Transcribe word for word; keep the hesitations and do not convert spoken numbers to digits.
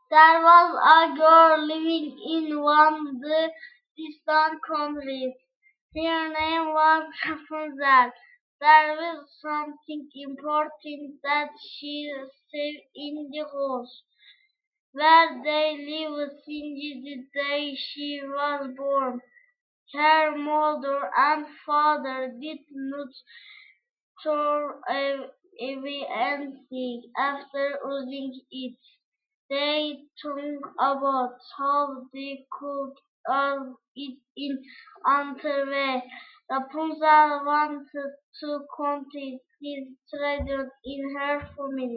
There was a girl living in one of the distant countries. Her name was Rapunzel. There was something important that she said in the house where they lived since the day she was born. Her mother and father did not throw away anything after using it. They talked about how they could earn it in another way. Rapunzel wanted to continue his tradition in her family.